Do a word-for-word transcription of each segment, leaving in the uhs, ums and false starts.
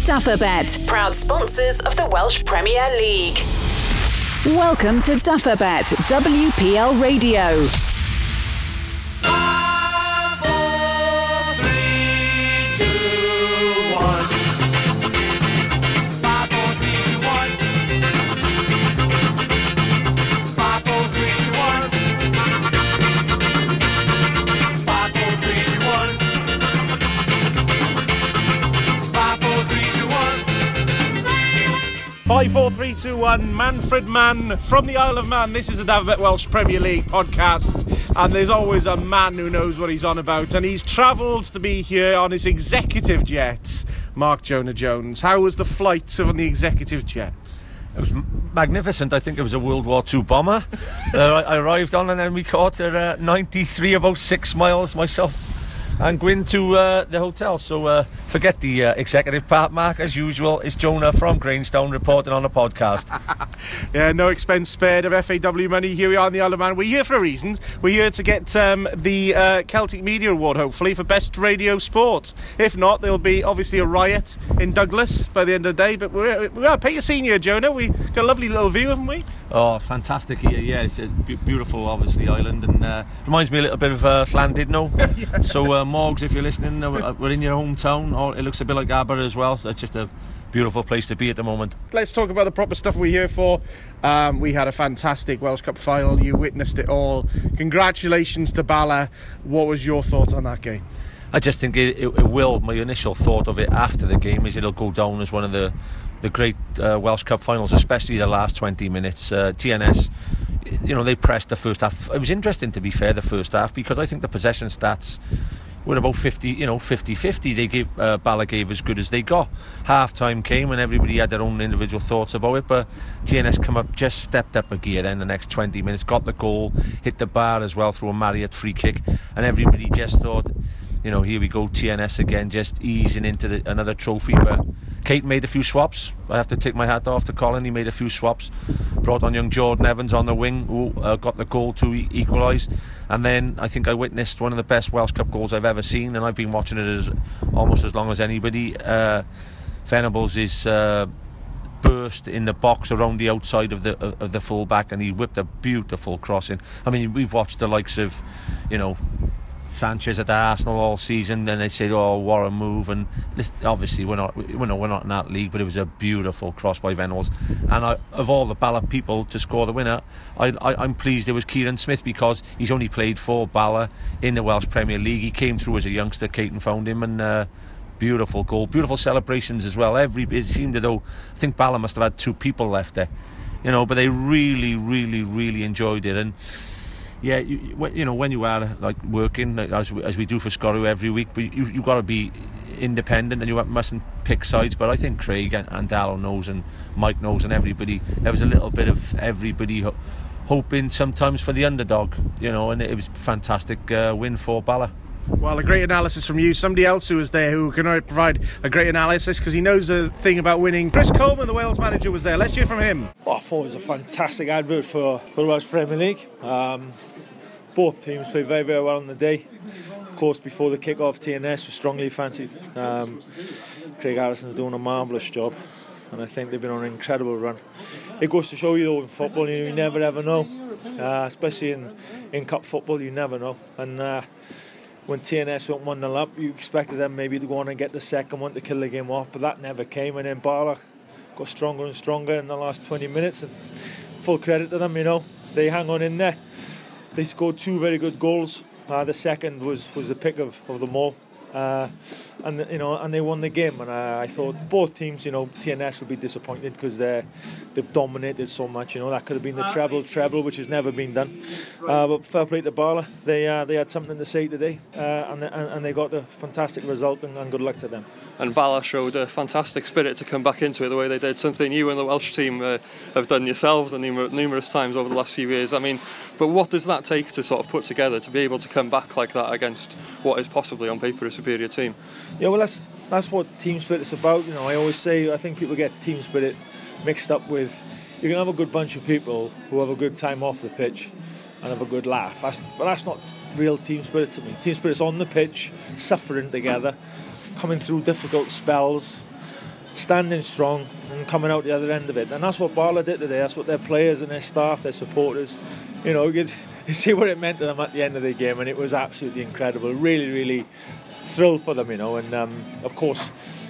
Dufferbet, proud sponsors of the Welsh Premier League. Welcome to Dufferbet W P L Radio. Five, four, three, two, one. Manfred Mann from the Isle of Man. This is the Dufferbet Welsh Premier League podcast, and there's always a man who knows what he's on about, and he's travelled to be here on his executive jet. Mark Jonah Jones, how was the flight on the executive jet? It was magnificent. I think it was a World War Two bomber. uh, I arrived on, and then we caught at uh, ninety-three, about six miles myself and Gwyn to uh, the hotel. So uh, forget the uh, executive part, Mark. As usual, it's Jonah from Greenstone reporting on the podcast. Yeah, no expense spared of F A W money. Here we are in the Isle of Man. We're here for a reason. We're here to get um, the uh, Celtic Media Award, hopefully, for Best Radio Sport. If not, there'll be obviously a riot in Douglas by the end of the day. But we're, we're pay your senior, Jonah. We got a lovely little view, haven't we? Oh, fantastic here. Yeah, it's a b- beautiful, obviously, island, and uh, reminds me a little bit of uh, Llandudno. Yeah. So, uh, Morgs, if you're listening, uh, we're in your hometown. Or it looks a bit like Aber as well. So it's just a beautiful place to be at the moment. Let's talk about the proper stuff we're here for. Um, we had a fantastic Welsh Cup final. You witnessed it all. Congratulations to Bala. What was your thoughts on that game? I just think it, it, it will. My initial thought of it after the game is it'll go down as one of the the great uh, Welsh Cup finals, especially the last twenty minutes. uh, T N S, you know, they pressed the first half. It was interesting, to be fair, the first half, because I think the possession stats were about fifty, you know, fifty-fifty. They gave uh, Bala gave as good as they got. Half time came and everybody had their own individual thoughts about it, but T N S come up, just stepped up a gear then the next twenty minutes, got the goal, hit the bar as well through a Marriott free kick, and everybody just thought, you know, here we go, T N S again, just easing into the, another trophy. But Kate made a few swaps. I have to take my hat off to Colin. He made a few swaps, brought on young Jordan Evans on the wing, who uh, got the goal to e- equalise. And then I think I witnessed one of the best Welsh Cup goals I've ever seen, and I've been watching it as almost as long as anybody. uh, Venables is uh, burst in the box around the outside of the of the full-back, and he whipped a beautiful crossing. I mean, we've watched the likes of, you know, Sanchez at Arsenal all season, and they said, "Oh, what a move!" And this, obviously, we're not, we know we're not in that league, but it was a beautiful cross by Venables. And I, of all the Bala people to score the winner, I, I, I'm pleased it was Kieran Smith, because he's only played for Bala in the Welsh Premier League. He came through as a youngster. Caton found him, and uh, beautiful goal, beautiful celebrations as well. Every it seemed as though, I think Bala must have had two people left there, you know, but they really, really, really enjoyed it. And yeah, you, you know, when you are like working as we, as we do for Scorru every week, but you you got to be independent, and you mustn't pick sides. But I think Craig and, and Darryl knows, and Mike knows, and everybody, there was a little bit of everybody ho- hoping sometimes for the underdog, you know, and it was a fantastic uh, win for Bala. Well, a great analysis from you. Somebody else who was there who can provide a great analysis because he knows a thing about winning. Chris Coleman, the Wales manager, was there. Let's hear from him. Oh, I thought it was a fantastic advert for, for the Welsh Premier League. Um, both teams played very, very well on the day. Of course, before the kick-off, T N S was strongly fancied. Um, Craig Harrison's doing a marvellous job, and I think they've been on an incredible run. It goes to show you, though, in football, you never ever know. Uh, especially in, in cup football, you never know. And uh, when T N S went one nil up, you expected them maybe to go on and get the second one to kill the game off, but that never came. And then Bala got stronger and stronger in the last twenty minutes, and full credit to them, you know. They hang on in there. They scored two very good goals. Uh, the second was, was the pick of, of them all. Uh, and you know, and they won the game. And uh, I thought both teams, you know, T N S would be disappointed because they they've dominated so much. You know, that could have been the treble, treble, which has never been done. Uh, but fair play to Bala, they uh, they had something to say today, uh, and, they, and and they got a fantastic result. And, and good luck to them. And Bala showed a fantastic spirit to come back into it the way they did. Something you and the Welsh team uh, have done yourselves and numer- numerous times over the last few years. I mean, but what does that take to sort of put together to be able to come back like that against what is possibly on paper a superior team? Yeah, well, that's that's what team spirit is about. You know, I always say I think people get team spirit mixed up with, you can have a good bunch of people who have a good time off the pitch and have a good laugh. That's, but that's not real team spirit to me. Team spirit's on the pitch, suffering together, coming through difficult spells, standing strong and coming out the other end of it. And that's what Bala did today. That's what their players and their staff, their supporters, you know, you see what it meant to them at the end of the game, and it was absolutely incredible. Really, really thrilled for them, you know. And um, of course,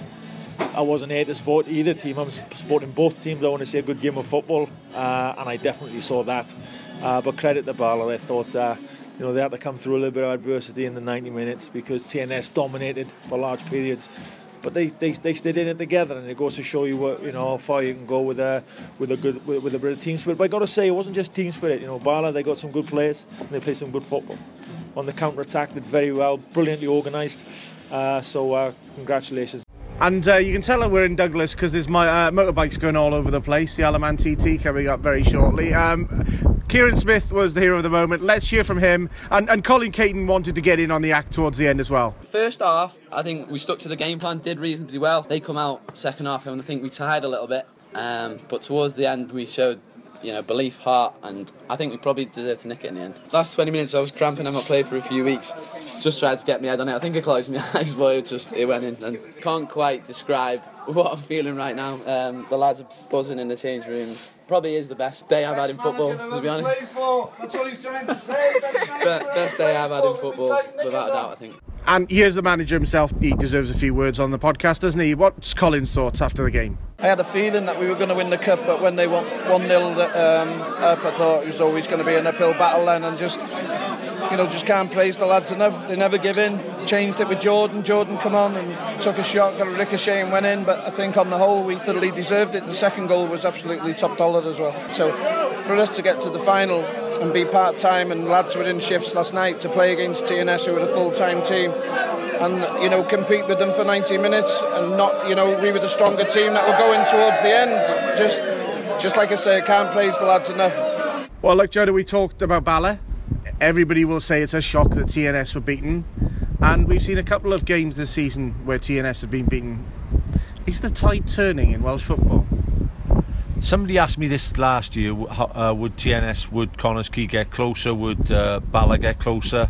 I wasn't here to support either team. I'm supporting both teams. I want to see a good game of football, uh, and I definitely saw that. Uh, but credit to Bala. I thought, uh, you know, they had to come through a little bit of adversity in the ninety minutes because T N S dominated for large periods. But they, they they stayed in it together, and it goes to show you what, you know, how far you can go with a with a good with, with a bit of team spirit. But I got to say, it wasn't just team spirit. You know, Bala, they got some good players and they played some good football. On the counter attack, did very well, brilliantly organised. Uh, so uh, congratulations. And uh, you can tell that we're in Douglas because there's my uh, motorbikes going all over the place. The Alaman T T coming up very shortly. Um, Kieran Smith was the hero of the moment. Let's hear from him. And, and Colin Caton wanted to get in on the act towards the end as well. First half, I think we stuck to the game plan, did reasonably well. They come out second half, and I think we tired a little bit. Um, but towards the end, we showed, you know, belief, heart, and I think we probably deserved to nick it in the end. Last twenty minutes, I was cramping. I've not played for a few weeks. Just tried to get my head on it. I think I closed my eyes, but it just it went in. And can't quite describe what I'm feeling right now. Um, the lads are buzzing in the change rooms. Probably is the best day I've had in football, to be honest. That's what he's trying to say. Best day I've had in football, without a doubt, I think. And here's the manager himself. He deserves a few words on the podcast, doesn't he? What's Colin's thoughts after the game? I had a feeling that we were going to win the cup, but when they won one nil um, up, I thought it was always going to be an uphill battle then, and just, you know, just can't praise the lads enough. They never give in. Changed it with Jordan. Jordan come on and took a shot, got a ricochet and went in, but I think on the whole we thoroughly deserved it. The second goal was absolutely top dollar as well. So for us to get to the final and be part-time, and lads were in shifts last night to play against T N S, who were a full-time team, and, you know, compete with them for ninety minutes, and not, you know, we were the stronger team that were going towards the end. Just just like I say, I can't praise the lads enough. Well, look, Jonah, we talked about Bala. Everybody will say it's a shock that T N S were beaten, and we've seen a couple of games this season where T N S have been beaten. Is the tide turning in Welsh football? Somebody asked me this last year, uh, would T N S, would Connors Key get closer, would uh, Bala get closer?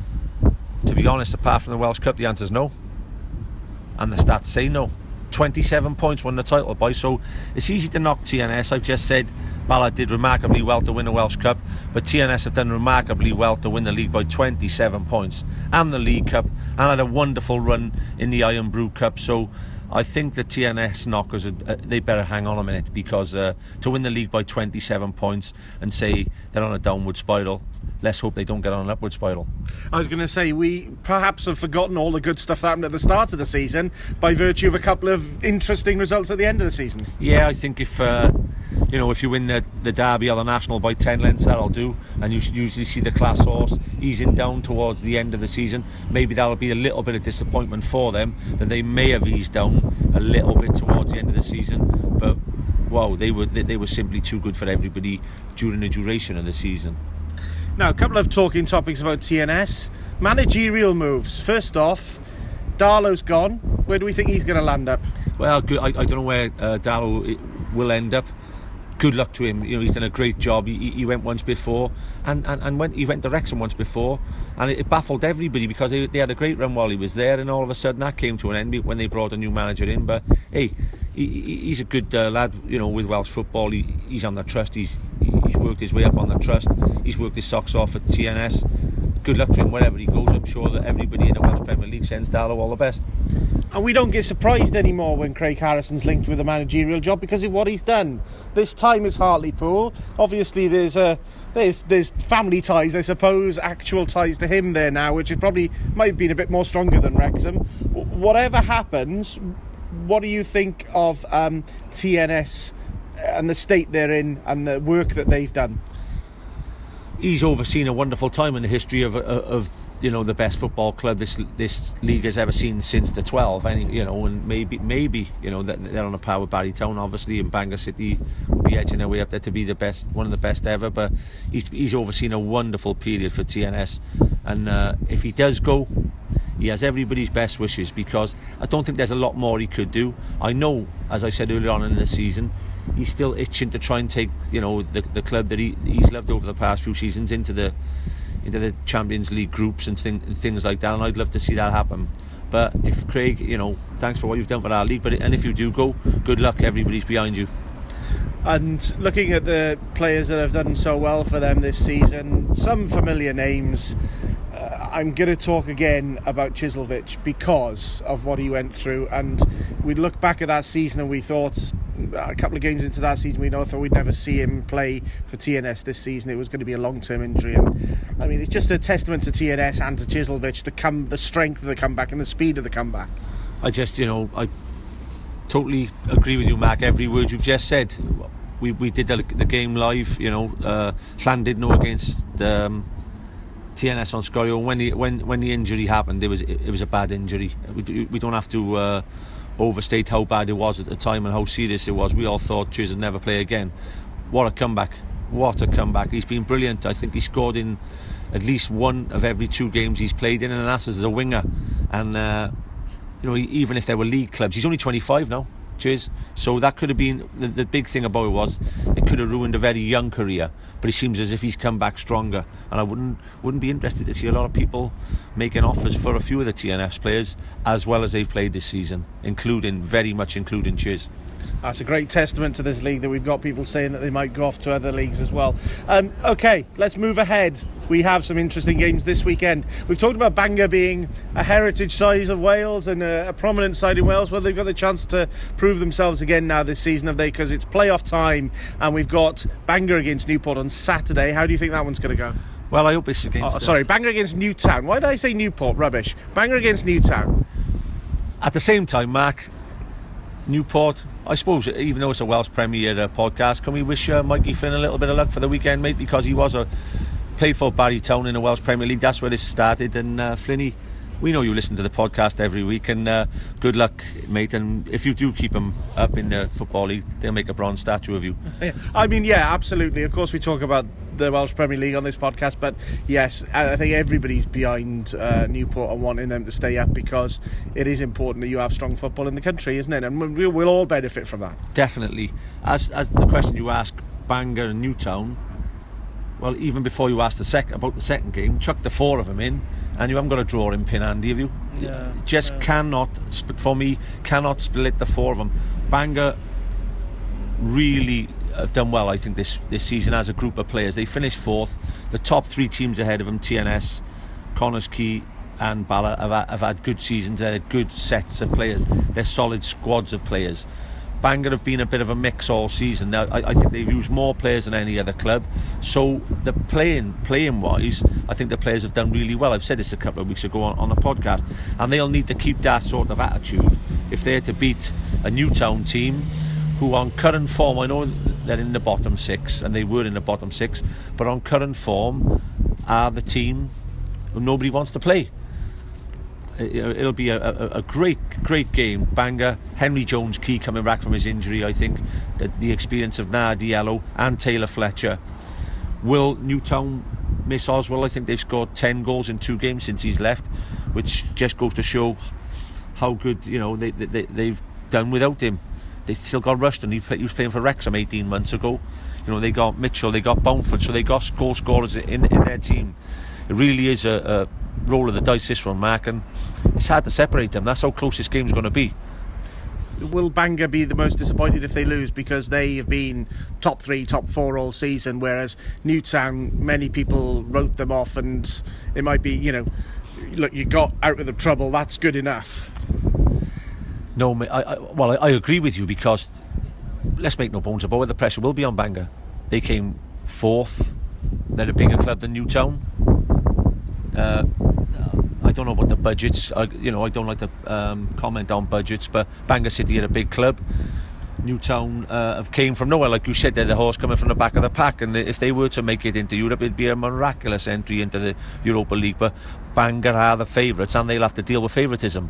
To be honest, apart from the Welsh Cup, the answer is no. And the stats say no. twenty-seven points won the title by, so it's easy to knock T N S. I've just said Bala did remarkably well to win the Welsh Cup, but T N S have done remarkably well to win the league by twenty-seven points and the League Cup, and had a wonderful run in the Iron Brew Cup. So I think the T N S knockers, uh, they better hang on a minute, because uh, to win the league by twenty-seven points and say they're on a downward spiral, let's hope they don't get on an upward spiral. I was going to say, we perhaps have forgotten all the good stuff that happened at the start of the season by virtue of a couple of interesting results at the end of the season. Yeah, I think if uh, you know, if you win the, the Derby or the National by ten lengths, that'll do, and you usually see the class horse easing down towards the end of the season. Maybe that'll be a little bit of disappointment for them, that they may have eased down a little bit towards the end of the season, but wow, they were they, they were simply too good for everybody during the duration of the season. Now, a couple of talking topics about T N S. Managerial moves. First off, Darlow's gone. Where do we think he's going to land up? Well, I, I don't know where uh, Darlow will end up. Good luck to him. You know, he's done a great job. He, he went once before, and, and, and went, he went to Wrexham once before, and it, it baffled everybody, because they, they had a great run while he was there, and all of a sudden that came to an end when they brought a new manager in. But hey, he, he's a good uh, lad, you know, with Welsh football. He, he's on the trust. He's he's worked his way up on the trust. He's worked his socks off at T N S. Good luck to him wherever he goes. I'm sure that everybody in the Welsh Premier League sends Darlow all the best. And we don't get surprised anymore when Craig Harrison's linked with a managerial job because of what he's done. This time it's Hartlepool. Obviously there's a there's there's family ties, I suppose, actual ties to him there now, which is probably might have been a bit more stronger than Wrexham. Whatever happens, what do you think of um, T N S and the state they're in and the work that they've done? He's overseen a wonderful time in the history of of you know, the best football club this this league has ever seen since the twelve. And you know, and maybe maybe you know that they're on a par with Barrytown, obviously, and Bangor City will be edging their way up there to be the best, one of the best ever. But he's he's overseen a wonderful period for T N S, and uh, if he does go, he has everybody's best wishes, because I don't think there's a lot more he could do. I know, as I said earlier on in the season, he's still itching to try and take, you know, the the club that he he's loved over the past few seasons into the into the Champions League groups and, thing, and things like that, and I'd love to see that happen. But if Craig, you know, thanks for what you've done for our league. But and if you do go, good luck. Everybody's behind you. And looking at the players that have done so well for them this season, some familiar names. Uh, I'm going to talk again about Chislevich because of what he went through. And we look back at that season and we thought, a couple of games into that season, we thought we'd never see him play for T N S this season. It was going to be a long-term injury. And I mean, it's just a testament to T N S and to Chislevich, the come, the strength of the comeback and the speed of the comeback. I just, you know, I totally agree with you, Mark. Every word you've just said. We we did the, the game live. You know, uh, Llan did know against um, T N S on Scorio. When the when when the injury happened, it was it, it was a bad injury. We we don't have to uh, overstate how bad it was at the time and how serious it was. We all thought Chiz would never play again. What a comeback! What a comeback! He's been brilliant. I think he scored in at least one of every two games he's played in, and that's as a winger. And uh, you know, even if there were league clubs, he's only twenty-five now. Cheers. So that could have been the, the big thing about it was it could have ruined a very young career, but it seems as if he's come back stronger, and I wouldn't wouldn't be interested to see a lot of people making offers for a few of the T N S players as well as they've played this season, including very much including Chiz. That's a great testament to this league that we've got people saying that they might go off to other leagues as well. Um, okay, let's move ahead. We have some interesting games this weekend. We've talked about Bangor being a heritage side of Wales and a, a prominent side in Wales. Well, they've got the chance to prove themselves again now this season, have they? Because it's playoff time and we've got Bangor against Newport on Saturday. How do you think that one's going to go? Well, I hope it's against... Oh, sorry, Bangor against Newtown. Why did I say Newport? Rubbish. Bangor against Newtown. At the same time, Mark, Newport, I suppose, even though it's a Welsh Premier uh, podcast, can we wish uh, Mikey Flynn a little bit of luck for the weekend, mate? Because he was a played for Barrytown in the Welsh Premier League. That's where this started. And uh, Flinny, we know you listen to the podcast every week, and uh, good luck, mate. And if you do keep him up in the Football League, they'll make a bronze statue of you. Yeah. I mean, yeah, absolutely. Of course, we talk about the Welsh Premier League on this podcast, but yes, I think everybody's behind uh, Newport and wanting them to stay up because it is important that you have strong football in the country, isn't it? And we'll, we'll all benefit from that. Definitely. As as the question you ask, Bangor and Newtown, well, even before you ask the sec- about the second game, chuck the four of them in, and you haven't got a draw in pin handy, have you? Yeah, just yeah. cannot, for me, cannot split the four of them. Bangor really have done well, I think, this, this season as a group of players. They finished fourth. The top three teams ahead of them, T N S, Connors Key and Bala, have, have had good seasons. They're good sets of players. They're solid squads of players. Bangor have been a bit of a mix all season. Now, I, I think they've used more players than any other club. So the playing, playing wise, I think the players have done really well. I've said this a couple of weeks ago on, on the podcast, and they'll need to keep that sort of attitude if they're to beat a Newtown team who on current form, I know they're in the bottom six, and they were in the bottom six, but on current form are the team who nobody wants to play. It'll be a, a, a great, great game. Bangor, Henry Jones Key coming back from his injury, I think. The, the experience of Nardiello and Taylor Fletcher. Will Newtown miss Oswald? I think they've scored ten goals in two games since he's left, which just goes to show how good, you know, they, they, they've done without him. They still got Rushton. He, play, he was playing for Wrexham eighteen months ago. You know, they got Mitchell, they got Bounford, so they got goal scorers in, in their team. It really is a, a roll of the dice, this one, Mark, and it's hard to separate them. That's how close this game's going to be. Will Bangor be the most disappointed if they lose, because they have been top three, top four all season, whereas Newtown, many people wrote them off, and it might be, you know, look, you got out of the trouble, that's good enough. No, I, I, well, I, I agree with you, because let's make no bones about it, the pressure will be on Bangor. They came fourth. They're a bigger club than Newtown. Uh, I don't know about the budgets. I, you know, I don't like to um, comment on budgets, but Bangor City are a big club. Newtown uh, have came from nowhere, like you said. They're the horse coming from the back of the pack, and if they were to make it into Europe, it'd be a miraculous entry into the Europa League. But Bangor are the favourites, and they'll have to deal with favouritism.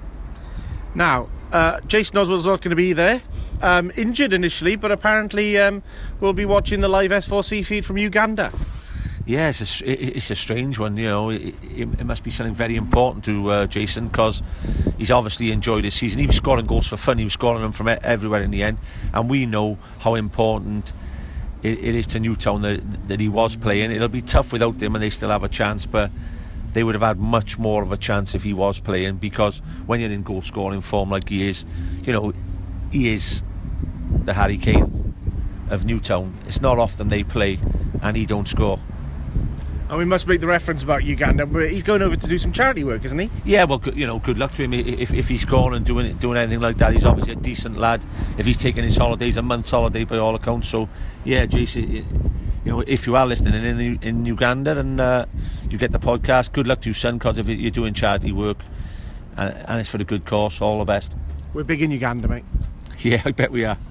Now, uh, Jason Oswald's not going to be there. Um, injured initially, but apparently um, we'll be watching the live S four C feed from Uganda. Yeah, it's a, it's a strange one, you know. It, it must be something very important to uh, Jason, because he's obviously enjoyed his season. He was scoring goals for fun. He was scoring them from everywhere in the end, and we know how important it, it is to Newtown that, that he was playing. It'll be tough without him, and they still have a chance, but they would have had much more of a chance if he was playing, because when you're in goal scoring form like he is, you know, he is the Harry Kane of Newtown. It's not often they play and he don't score. And we must make the reference about Uganda, but he's going over to do some charity work, isn't he? Yeah, well, you know, good luck to him. If, if he's gone and doing doing anything like that, he's obviously a decent lad. If he's taking his holidays, a month's holiday by all accounts. So, yeah, Jason, you know, if you are listening in in Uganda and uh, you get the podcast, good luck to you, son, because if you're doing charity work and, and it's for a good cause, all the best. We're big in Uganda, mate. Yeah, I bet we are.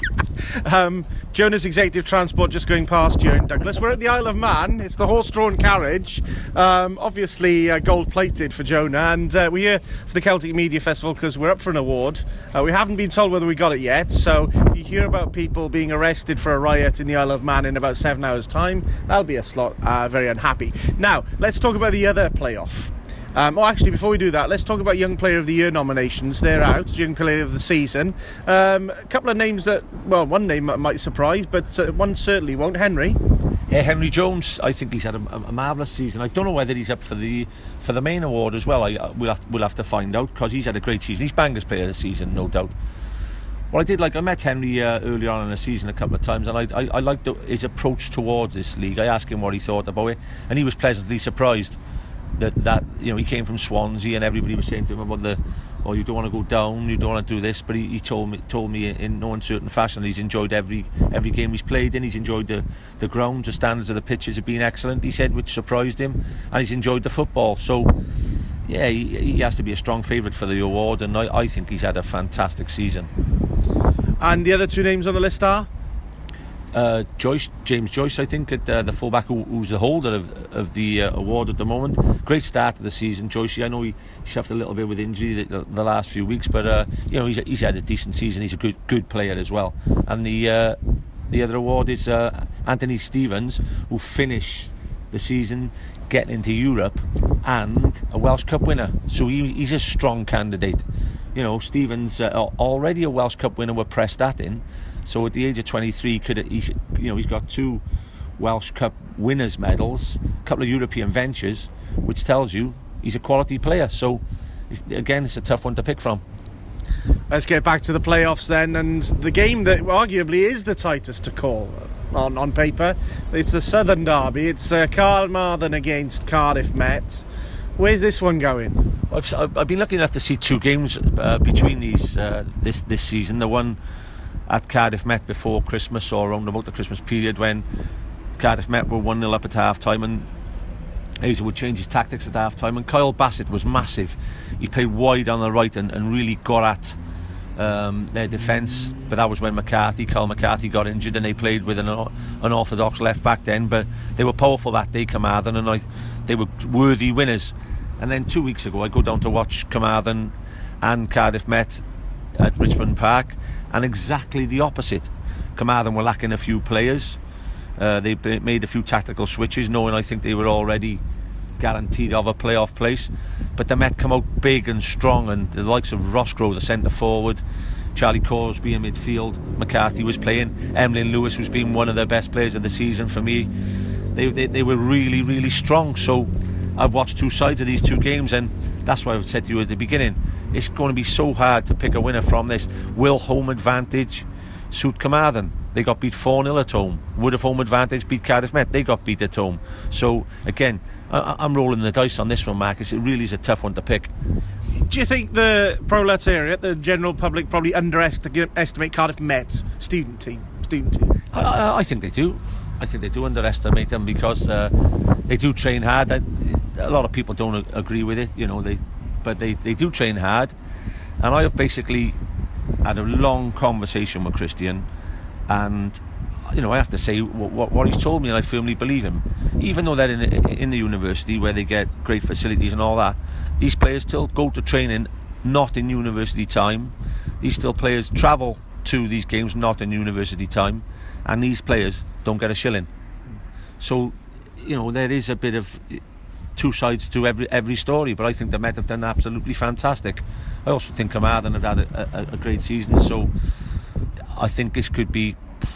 um, Jonah's Executive Transport just going past you in Douglas. We're at the Isle of Man. It's the horse-drawn carriage, um, obviously uh, gold-plated for Jonah, and uh, we're here for the Celtic Media Festival because we're up for an award. Uh, we haven't been told whether we got it yet, so if you hear about people being arrested for a riot in the Isle of Man in about seven hours' time, that'll be a slot uh, very unhappy. Now, let's talk about the other playoff. Um, oh, actually, before we do that, let's talk about Young Player of the Year nominations. They're out, Young Player of the Season. Um, a couple of names that, well, one name might surprise, but uh, one certainly won't. Henry. Yeah, Henry Jones. I think he's had a, a marvellous season. I don't know whether he's up for the for the main award as well. I, we'll have we'll have to find out, because he's had a great season. He's Bangor's Player of the Season, no doubt. Well, I did like I met Henry uh, early on in the season a couple of times, and I I, I liked the, his approach towards this league. I asked him what he thought about it, and he was pleasantly surprised. That, that you know, he came from Swansea and everybody was saying to him about the, oh, you don't want to go down, you don't want to do this, but he, he told me told me in no uncertain fashion that he's enjoyed every every game he's played in. He's enjoyed the, the ground, the standards of the pitches have been excellent, he said, which surprised him, and he's enjoyed the football. So yeah, he, he has to be a strong favourite for the award, and I, I think he's had a fantastic season. And the other two names on the list are? Uh, Joyce, James Joyce, I think, at uh, the fullback who, who's the holder of, of the uh, award at the moment. Great start of the season, Joyce. I know he, he suffered a little bit with injury the, the last few weeks, but uh, you know, he's, he's had a decent season. He's a good good player as well. And the uh, the other award is uh, Anthony Stevens, who finished the season getting into Europe and a Welsh Cup winner. So he, he's a strong candidate. You know, Stevens uh, already a Welsh Cup winner. We're pressed at him. So at the age of twenty-three, could he, you know, he's got two Welsh Cup winners' medals, a couple of European ventures, which tells you he's a quality player. So again, it's a tough one to pick from. Let's get back to the playoffs then, and the game that arguably is the tightest to call on, on paper. It's the Southern Derby. It's uh, Carmarthen against Cardiff Met. Where's this one going? I've, I've been lucky enough to see two games uh, between these uh, this this season. The one at Cardiff Met before Christmas, or around about the Christmas period, when Cardiff Met were one nil up at half time and Hazel would change his tactics at half time, and Kyle Bassett was massive. He played wide on the right and, and really got at um, their defence, but that was when McCarthy, Kyle McCarthy got injured, and they played with an unorthodox left back then, but they were powerful that day, Carmarthen, and I, they were worthy winners. And then two weeks ago I go down to watch Carmarthen and Cardiff Met at Richmond Park, and exactly the opposite. Carmarthen were lacking a few players. Uh, they made a few tactical switches, knowing I think they were already guaranteed of a playoff place. But the Met come out big and strong, and the likes of Roscoe, the centre forward, Charlie Corsby in midfield, McCarthy was playing, Emlyn Lewis, who's been one of the best players of the season for me. They, they, they were really, really strong. So I've watched two sides of these two games, and that's why I said to you at the beginning, it's going to be so hard to pick a winner from this. Will home advantage suit Carmarthen? They got beat four nil at home. Would have home advantage beat Cardiff Met? They got beat at home. So again, I, I'm rolling the dice on this one, Marcus. It really is a tough one to pick. Do you think the proletariat, the general public, probably underestimate Cardiff Met student team? Student team. I, I think they do. I think they do underestimate them, because uh, they do train hard. I, a lot of people don't agree with it, you know. They, but they, they do train hard. And I have basically had a long conversation with Christian, and you know, I have to say what, what, what he's told me, and I firmly believe him. Even though they're in, in the university where they get great facilities and all that, these players still go to training not in university time. These still players travel to these games not in university time, and these players don't get a shilling. So, you know, there is a bit of two sides to every every story, but I think the Met have done absolutely fantastic. I also think Carmarthen have had a, a, a great season, so I think this could be,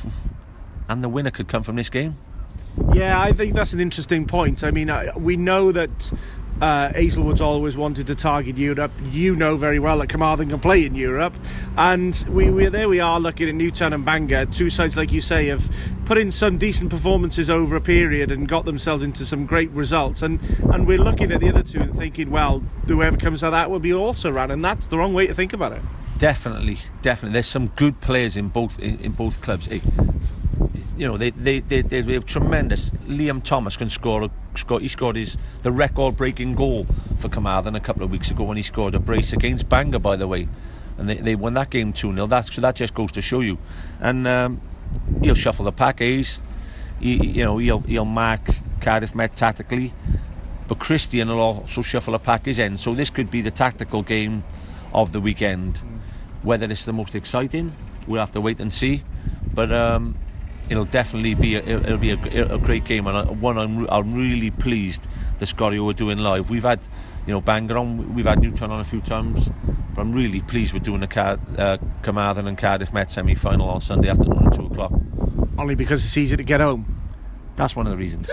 and the winner could come from this game. Yeah, I think that's an interesting point. I mean, we know that Uh, Hazelwood's always wanted to target Europe. You know very well that Carmarthen can play in Europe, and we, we there we are looking at Newtown and Bangor, two sides, like you say, have put in some decent performances over a period and got themselves into some great results, and, and we're looking at the other two and thinking, well, whoever comes out of that will be also run, and that's the wrong way to think about it. Definitely, definitely. There's some good players in both in, in both clubs. Hey, you know, they they, they they have tremendous. Liam Thomas can score. score he scored his the record-breaking goal for Carmarthen a couple of weeks ago when he scored a brace against Bangor, by the way, and they, they won that game two nil. That so that just goes to show you. And um, he'll shuffle the pack. Hayes, he, you know, he'll he'll mark Cardiff Met tactically, but Christian will also shuffle a pack his end. So this could be the tactical game of the weekend. Whether it's the most exciting, we'll have to wait and see. But um, it'll definitely be a, it'll be a, a great game, and one I'm, I'm really pleased the Scorio are doing live. We've had, you know, Bangor on, we've had Newtown on a few times, but I'm really pleased with doing the Car- uh, Carmarthen and Cardiff Met semi-final on Sunday afternoon at two o'clock. Only because it's easy to get home. That's one of the reasons.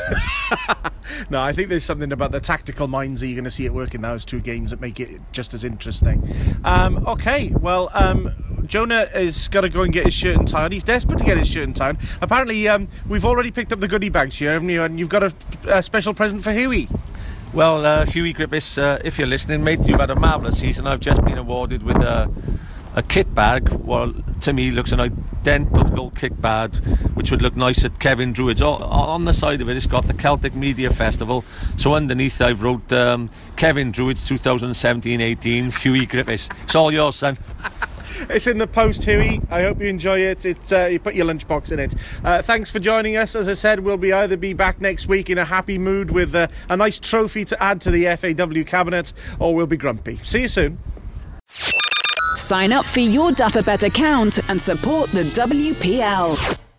No, I think there's something about the tactical minds that you're going to see it work in those two games that make it just as interesting. Um, okay, well, um, Jonah has got to go and get his shirt and tie on. He's desperate to get his shirt and tie on. Apparently, um, we've already picked up the goodie bags here, haven't you? And you've got a, a special present for Huey. Well, uh, Huey Griffiths, uh, if you're listening, mate, you've had a marvellous season. I've just been awarded with a, a kit bag. Well, to me, looks an identical kit bag, which would look nice at Kevin Druids. Oh, on the side of it, it's got the Celtic Media Festival. So underneath, I've wrote um, Kevin Druids twenty seventeen eighteen, Huey Griffiths. It's all yours, son. It's in the post, Huey. I hope you enjoy it. It uh, you put your lunchbox in it. Uh, thanks for joining us. As I said, we'll be either be back next week in a happy mood with uh, a nice trophy to add to the F A W cabinet, or we'll be grumpy. See you soon. Sign up for your Duffer Bet account and support the W P L.